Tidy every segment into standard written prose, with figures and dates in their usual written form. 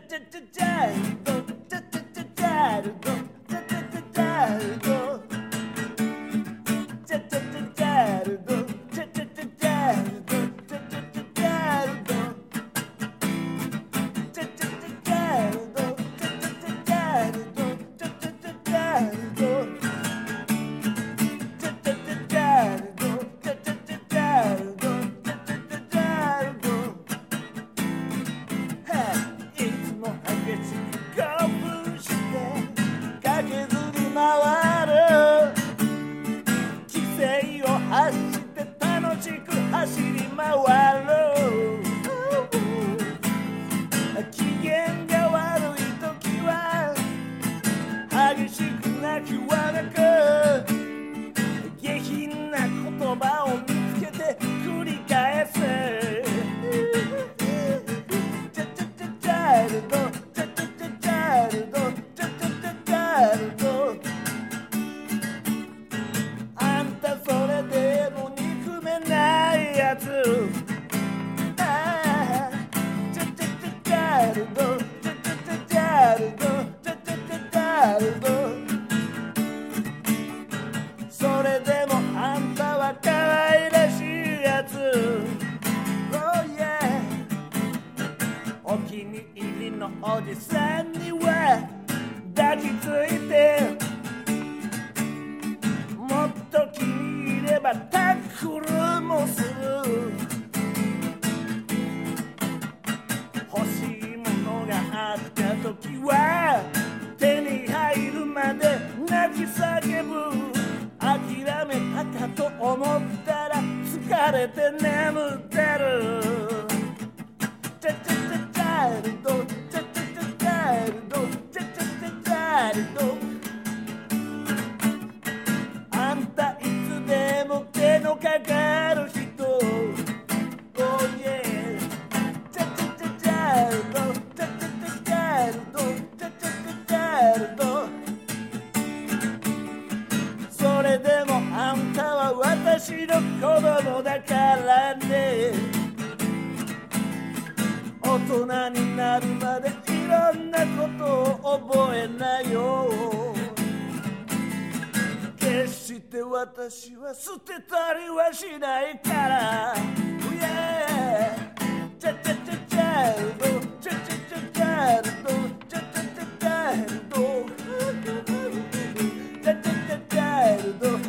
走り回ろう機嫌が悪い時は激しく泣きわめく下品な言葉を見つけて繰り返すチャイルドチャイルドチャイルドあんたそれでも憎めないやつそれでもあんたは可愛らしいやつ、oh yeah、 お気に入りのおじさんには抱きついてもっと気に入ればタックルもする欲しいものがあった時は手に入るまで泣き叫ぶ諦めたかと思ったら疲れて眠ってるチャチャチャチャイルドチャチャチャチャイルドチャチャチャチャイルドあんたいつでも手のかかる人 Oh yeah チャチャチャチャイルドチャチャチャチャイルドチャチャチャチャイルドそれでもあんたは私の子供だからね大人になるまでいろんなことを覚えなよ決して私は捨てたりはしないから Yeah チャチャチャチャイルドチャチャチャチャイルドチャチャチャチャイルドチャチャチャチャイルド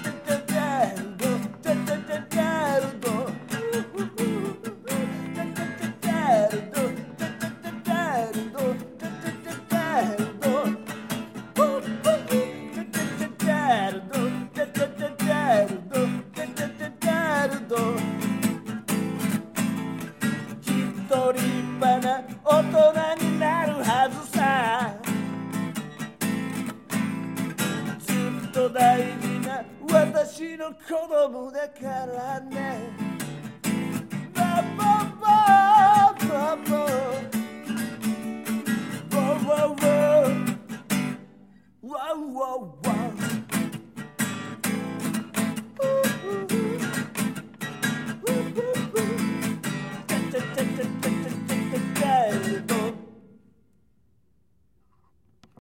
立派な大人になるはずさずっと大事な私の子供だからねバババババババババ